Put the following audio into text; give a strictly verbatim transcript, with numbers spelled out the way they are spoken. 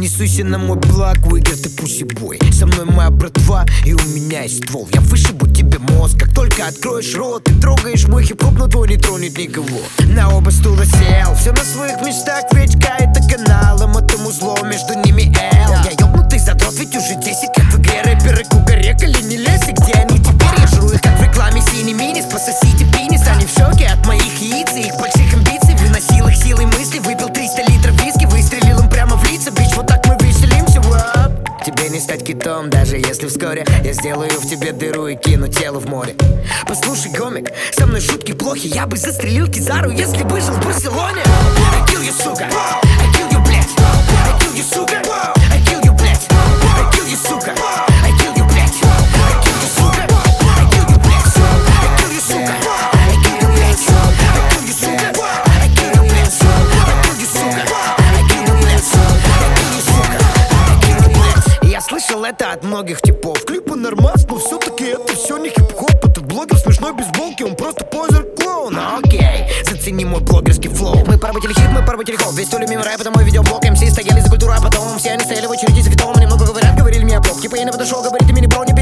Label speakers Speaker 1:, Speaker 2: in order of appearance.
Speaker 1: Несуйся на мой благ, в игры ты пусибой. Со мной моя братва и у меня есть ствол. Я вышибу тебе мозг, как только откроешь рот. Ты трогаешь мой хип-хоп, но твой не тронет никого. На оба стула сел, все на своих местах, ведь это каналом, этому зло между ними L. Я ёбнутый задрот, ведь уже десять лет в игре рэперы кукарекали, не лезь, и где они теперь? Я жру их как в рекламе синий минис, пососите пенис. Они в шоке от моих яиц и их больших амбиций. Выносил их силой мысли, выпил триста литров виски, выстрелил им прямо в лица. Бич, вот так мы веселимся, уап. Тебе не стать китом, даже если вскоре я сделаю в тебе дыру и кину тело в море. Послушай, гомик, со мной шутки плохи. Я бы застрелил Кизару, если бы жил в Барселоне. I kill you, сука, I kill you, блять. I kill you, сука, I kill you, блять. I kill you, сука, I kill you, блять. I kill you, сука, I kill you, блять. I kill you, сука, I kill you, блять. I kill you, сука, I kill you, блять. I kill you, сука, I kill you, блять. I kill you, сука, I kill you, блять. Я слышал это от многих типов. Клипы нормас, но все-таки это все не хип-хоп. Этот блогер смешной бейсболки, он просто позер клоун. Окей, зацени мой блогерский флоу. Мы поработали хит, мы поработали хоп. Весь тули мимо рэп, это мой видеоблог. МС стояли за культуру, а потом все они стояли в очереди за фитом. Они много говорят, говорили мне о плохо. Типа я не подошел, говорит, ты мне не брони.